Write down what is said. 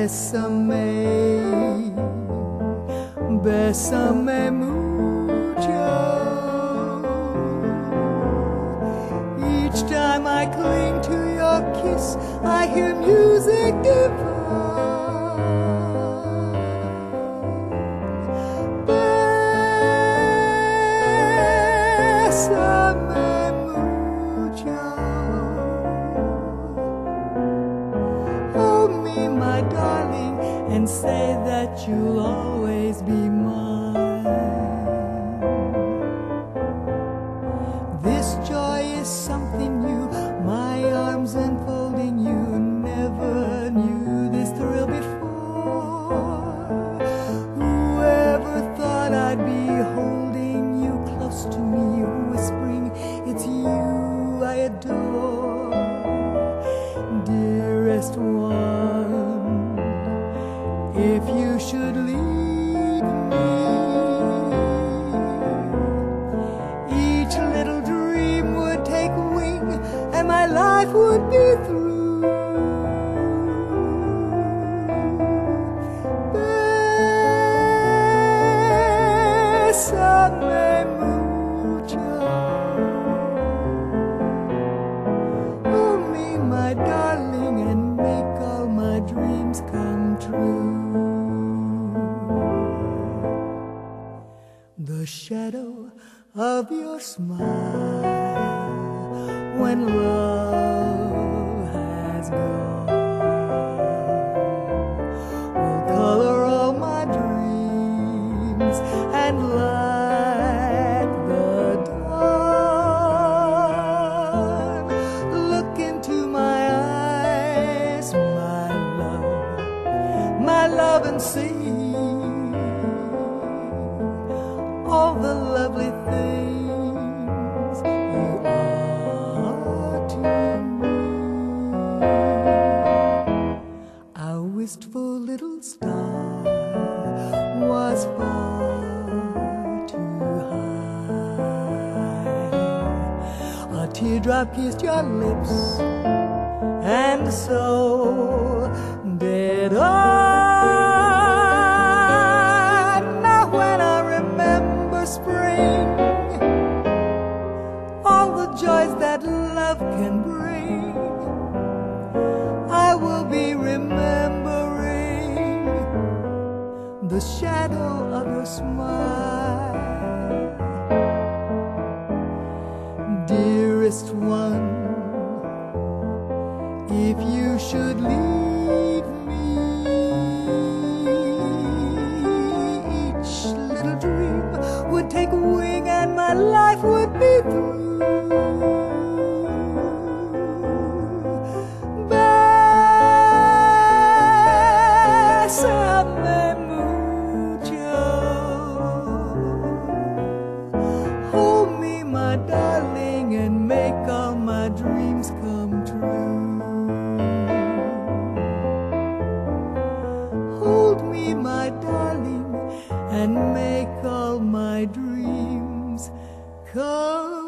Bésame, bésame mucho. Each time I cling to your kiss, I hear music divine. Bésame mucho. Hold me, my darling, and say that you'll always be mine. This joy is something new, my arms enfolding you. Never knew this thrill before. Whoever thought I'd be holding you close to me, whispering it's you I adore. Dearest one, if you should leave me, each little dream would take wing and my life would be through. Bésame mucho. Hold me, my darling, and make all my dreams come true. The shadow of your smile when love has gone will color all my dreams and light the dawn. Look into my eyes, my love, and see all the lovely things you are to me. Our wistful little star was far too high. A teardrop kissed your lips, and so did I. Now when I remember spring, all the joys that love can bring, I will be remembering the shadow of your smile. Dearest one, if you should leave me, each little dream would take wing and my life would be through. Bésame mucho. Hold me, my darling, and make all my dreams come true. Hold me, my darling, and make all my dreams come